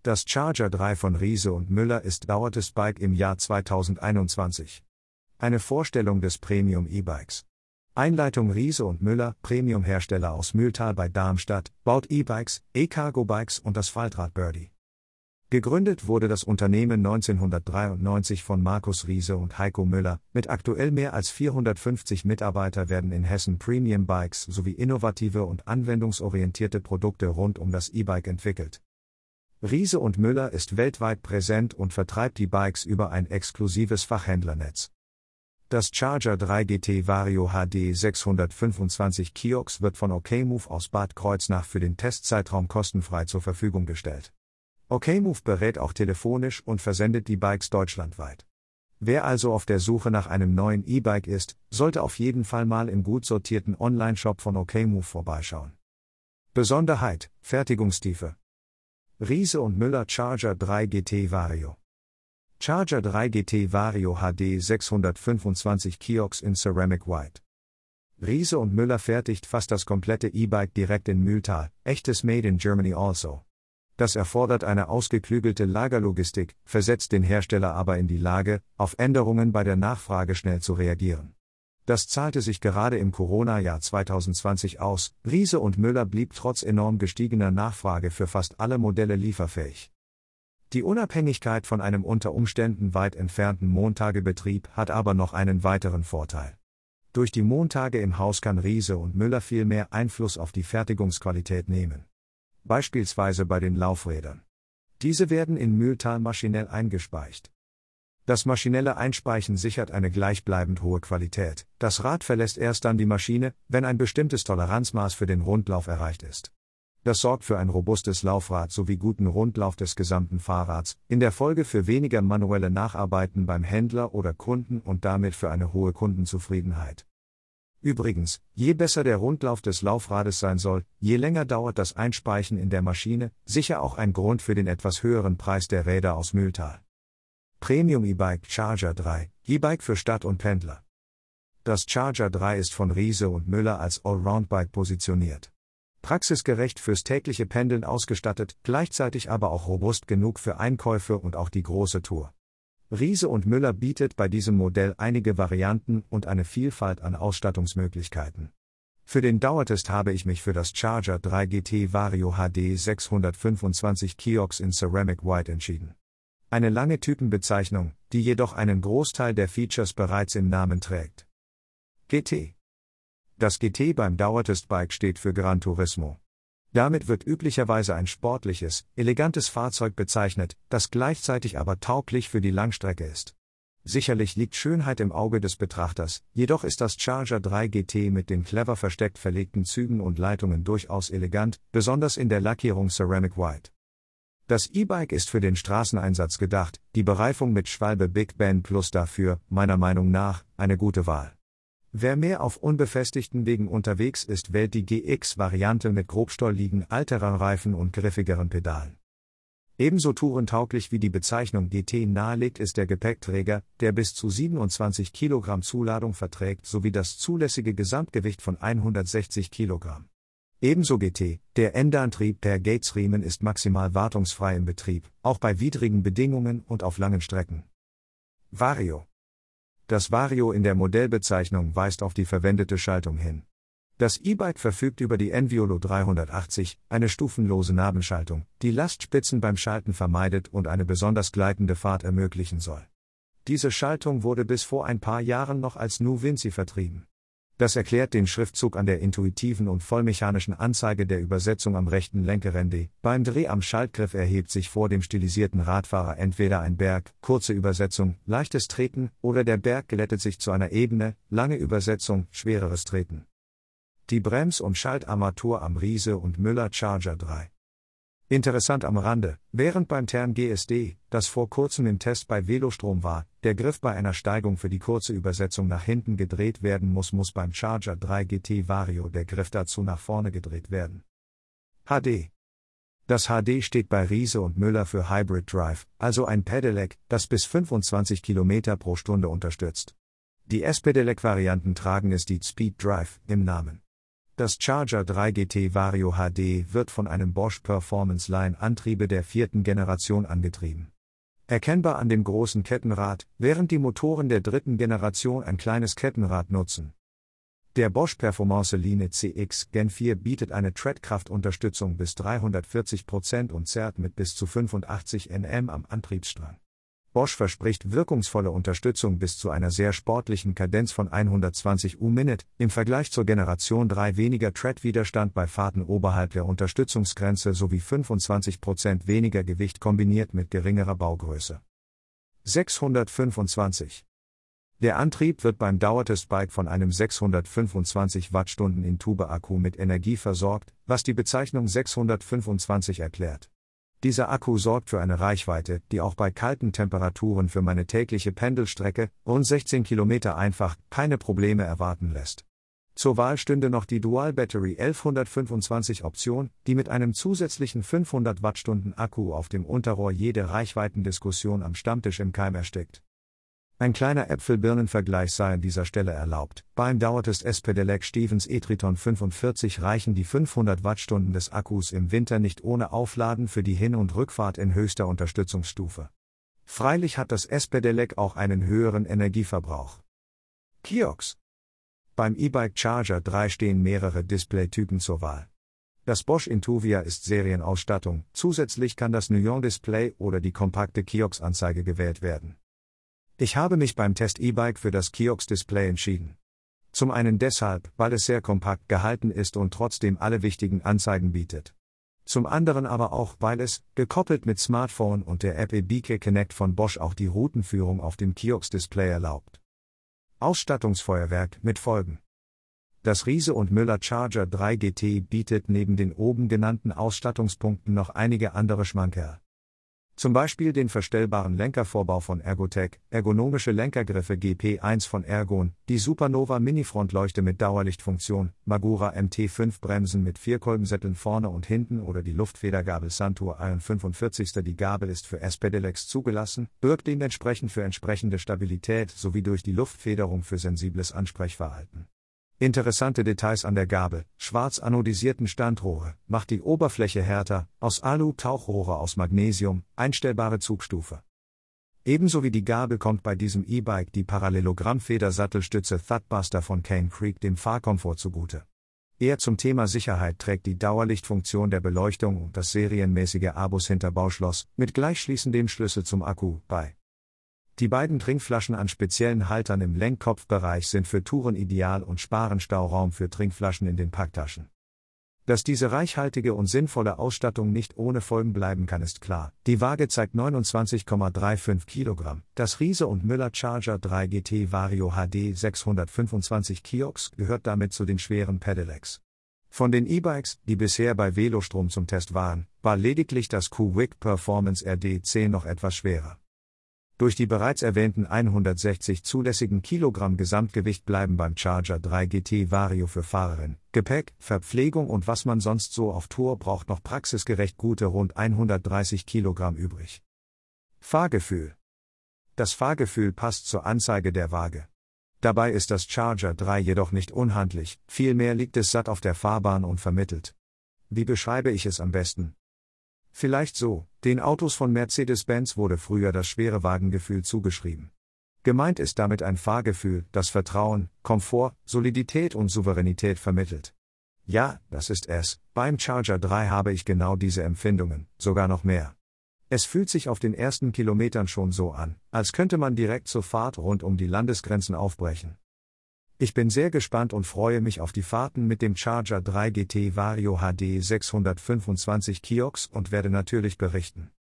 Das Charger 3 von Riese und Müller ist dauertes Bike im Jahr 2021. Eine Vorstellung des Premium E-Bikes. Einleitung: Riese und Müller, Premium-Hersteller aus Mühltal bei Darmstadt, baut E-Bikes, E-Cargo-Bikes und das Faltrad Birdie. Gegründet wurde das Unternehmen 1993 von Markus Riese und Heiko Müller. Mit aktuell mehr als 450 Mitarbeiter werden in Hessen Premium Bikes sowie innovative und anwendungsorientierte Produkte rund um das E-Bike entwickelt. Riese und Müller ist weltweit präsent und vertreibt die Bikes über ein exklusives Fachhändlernetz. Das Charger 3 GT Vario HD 625 Kiox wird von OKMove aus Bad Kreuznach für den Testzeitraum kostenfrei zur Verfügung gestellt. OKMove berät auch telefonisch und versendet die Bikes deutschlandweit. Wer also auf der Suche nach einem neuen E-Bike ist, sollte auf jeden Fall mal im gut sortierten Online-Shop von OKMove vorbeischauen. Besonderheit: Fertigungstiefe. Riese und Müller Charger 3 GT Vario. Charger 3 GT Vario HD 625 Kiox in Ceramic White. Riese und Müller fertigt fast das komplette E-Bike direkt in Mühltal, echtes Made in Germany also. Das erfordert eine ausgeklügelte Lagerlogistik, versetzt den Hersteller aber in die Lage, auf Änderungen bei der Nachfrage schnell zu reagieren. Das zahlte sich gerade im Corona-Jahr 2020 aus. Riese und Müller blieb trotz enorm gestiegener Nachfrage für fast alle Modelle lieferfähig. Die Unabhängigkeit von einem unter Umständen weit entfernten Montagebetrieb hat aber noch einen weiteren Vorteil. Durch die Montage im Haus kann Riese und Müller viel mehr Einfluss auf die Fertigungsqualität nehmen. Beispielsweise bei den Laufrädern. Diese werden in Mühltal maschinell eingespeicht. Das maschinelle Einspeichen sichert eine gleichbleibend hohe Qualität. Das Rad verlässt erst dann die Maschine, wenn ein bestimmtes Toleranzmaß für den Rundlauf erreicht ist. Das sorgt für ein robustes Laufrad sowie guten Rundlauf des gesamten Fahrrads, in der Folge für weniger manuelle Nacharbeiten beim Händler oder Kunden und damit für eine hohe Kundenzufriedenheit. Übrigens, je besser der Rundlauf des Laufrades sein soll, je länger dauert das Einspeichen in der Maschine, sicher auch ein Grund für den etwas höheren Preis der Räder aus Mühltal. Premium E-Bike Charger 3, E-Bike für Stadt und Pendler. Das Charger 3 ist von Riese und Müller als Allround-Bike positioniert. Praxisgerecht fürs tägliche Pendeln ausgestattet, gleichzeitig aber auch robust genug für Einkäufe und auch die große Tour. Riese und Müller bietet bei diesem Modell einige Varianten und eine Vielfalt an Ausstattungsmöglichkeiten. Für den Dauertest habe ich mich für das Charger 3 GT Vario HD 625 Kiox in Ceramic White entschieden. Eine lange Typenbezeichnung, die jedoch einen Großteil der Features bereits im Namen trägt. GT. Das GT beim Dauertest-Bike steht für Gran Turismo. Damit wird üblicherweise ein sportliches, elegantes Fahrzeug bezeichnet, das gleichzeitig aber tauglich für die Langstrecke ist. Sicherlich liegt Schönheit im Auge des Betrachters, jedoch ist das Charger 3 GT mit den clever versteckt verlegten Zügen und Leitungen durchaus elegant, besonders in der Lackierung Ceramic White. Das E-Bike ist für den Straßeneinsatz gedacht, die Bereifung mit Schwalbe Big Ben Plus dafür, meiner Meinung nach, eine gute Wahl. Wer mehr auf unbefestigten Wegen unterwegs ist, wählt die GX-Variante mit grobstoffligen alteren Reifen und griffigeren Pedalen. Ebenso tourentauglich wie die Bezeichnung GT nahelegt ist der Gepäckträger, der bis zu 27 Kilogramm Zuladung verträgt sowie das zulässige Gesamtgewicht von 160 Kilogramm. Ebenso GT, der Endantrieb per Gates-Riemen ist maximal wartungsfrei im Betrieb, auch bei widrigen Bedingungen und auf langen Strecken. Vario. Das Vario in der Modellbezeichnung weist auf die verwendete Schaltung hin. Das E-Bike verfügt über die Enviolo 380, eine stufenlose Nabenschaltung, die Lastspitzen beim Schalten vermeidet und eine besonders gleitende Fahrt ermöglichen soll. Diese Schaltung wurde bis vor ein paar Jahren noch als Nu Vinci vertrieben. Das erklärt den Schriftzug an der intuitiven und vollmechanischen Anzeige der Übersetzung am rechten Lenkerende. Beim Dreh am Schaltgriff erhebt sich vor dem stilisierten Radfahrer entweder ein Berg, kurze Übersetzung, leichtes Treten, oder der Berg glättet sich zu einer Ebene, lange Übersetzung, schwereres Treten. Die Brems- und Schaltarmatur am Riese und Müller Charger 3. Interessant am Rande, während beim Tern GSD, das vor kurzem im Test bei Velostrom war, der Griff bei einer Steigung für die kurze Übersetzung nach hinten gedreht werden muss beim Charger 3 GT Vario der Griff dazu nach vorne gedreht werden. HD. Das HD steht bei Riese und Müller für Hybrid Drive, also ein Pedelec, das bis 25 km pro Stunde unterstützt. Die S-Pedelec-Varianten tragen es die Speed Drive im Namen. Das Charger 3 GT Vario HD wird von einem Bosch Performance Line Antriebe der 4. Generation angetrieben. Erkennbar an dem großen Kettenrad, während die Motoren der 3. Generation ein kleines Kettenrad nutzen. Der Bosch Performance Line CX Gen 4 bietet eine Treadkraftunterstützung bis 340% und zerrt mit bis zu 85 Nm am Antriebsstrang. Bosch verspricht wirkungsvolle Unterstützung bis zu einer sehr sportlichen Kadenz von 120 U/min, im Vergleich zur Generation 3 weniger Treadwiderstand bei Fahrten oberhalb der Unterstützungsgrenze sowie 25% weniger Gewicht kombiniert mit geringerer Baugröße. 625. Der Antrieb wird beim Dauertestbike von einem 625 Wattstunden In-Tube-Akku mit Energie versorgt, was die Bezeichnung 625 erklärt. Dieser Akku sorgt für eine Reichweite, die auch bei kalten Temperaturen für meine tägliche Pendelstrecke, rund 16 Kilometer einfach, keine Probleme erwarten lässt. Zur Wahl stünde noch die Dual Battery 1125 Option, die mit einem zusätzlichen 500 Wattstunden Akku auf dem Unterrohr jede Reichweitendiskussion am Stammtisch im Keim erstickt. Ein kleiner Äpfel-Birnen-Vergleich sei an dieser Stelle erlaubt. Beim Dauertest S-Pedelec Stevens e-Triton 45 reichen die 500 Wattstunden des Akkus im Winter nicht ohne Aufladen für die Hin- und Rückfahrt in höchster Unterstützungsstufe. Freilich hat das S-Pedelec auch einen höheren Energieverbrauch. Kiox. Beim E-Bike Charger 3 stehen mehrere Displaytypen zur Wahl. Das Bosch Intuvia ist Serienausstattung, zusätzlich kann das Nuance-Display oder die kompakte Kiox-Anzeige gewählt werden. Ich habe mich beim Test E-Bike für das Kiox-Display entschieden. Zum einen deshalb, weil es sehr kompakt gehalten ist und trotzdem alle wichtigen Anzeigen bietet. Zum anderen aber auch, weil es, gekoppelt mit Smartphone und der App eBike Connect von Bosch auch die Routenführung auf dem Kiox-Display erlaubt. Ausstattungsfeuerwerk mit Folgen. Das Riese und Müller Charger 3 GT bietet neben den oben genannten Ausstattungspunkten noch einige andere Schmankerl. Zum Beispiel den verstellbaren Lenkervorbau von Ergotec, ergonomische Lenkergriffe GP1 von Ergon, die Supernova Mini-Frontleuchte mit Dauerlichtfunktion, Magura MT5 Bremsen mit 4 Kolbensätteln vorne und hinten oder die Luftfedergabel Santur Ion 45. Die Gabel ist für S-Pedelecs zugelassen, birgt dementsprechend für entsprechende Stabilität sowie durch die Luftfederung für sensibles Ansprechverhalten. Interessante Details an der Gabel: schwarz anodisierten Standrohre, macht die Oberfläche härter, aus Alu Tauchrohre aus Magnesium, einstellbare Zugstufe. Ebenso wie die Gabel kommt bei diesem E-Bike die Parallelogramm-Federsattelstütze Thudbuster von Cane Creek dem Fahrkomfort zugute. Eher zum Thema Sicherheit trägt die Dauerlichtfunktion der Beleuchtung und das serienmäßige Abus-Hinterbauschloss mit gleichschließendem Schlüssel zum Akku bei. Die beiden Trinkflaschen an speziellen Haltern im Lenkkopfbereich sind für Touren ideal und sparen Stauraum für Trinkflaschen in den Packtaschen. Dass diese reichhaltige und sinnvolle Ausstattung nicht ohne Folgen bleiben kann, ist klar. Die Waage zeigt 29,35 Kilogramm. Das Riese und Müller Charger 3 GT Vario HD 625 Kiox gehört damit zu den schweren Pedelecs. Von den E-Bikes, die bisher bei Velostrom zum Test waren, war lediglich das Q-Wick Performance RD10 noch etwas schwerer. Durch die bereits erwähnten 160 zulässigen Kilogramm Gesamtgewicht bleiben beim Charger 3 GT Vario für Fahrerin, Gepäck, Verpflegung und was man sonst so auf Tour braucht noch praxisgerecht gute rund 130 Kilogramm übrig. Fahrgefühl. Das Fahrgefühl passt zur Anzeige der Waage. Dabei ist das Charger 3 jedoch nicht unhandlich, vielmehr liegt es satt auf der Fahrbahn und vermittelt. Wie beschreibe ich es am besten? Vielleicht so: Den Autos von Mercedes-Benz wurde früher das schwere Wagengefühl zugeschrieben. Gemeint ist damit ein Fahrgefühl, das Vertrauen, Komfort, Solidität und Souveränität vermittelt. Ja, das ist es. Beim Charger 3 habe ich genau diese Empfindungen, sogar noch mehr. Es fühlt sich auf den ersten Kilometern schon so an, als könnte man direkt zur Fahrt rund um die Landesgrenzen aufbrechen. Ich bin sehr gespannt und freue mich auf die Fahrten mit dem Charger 3 GT Vario HD 625 Kiox und werde natürlich berichten.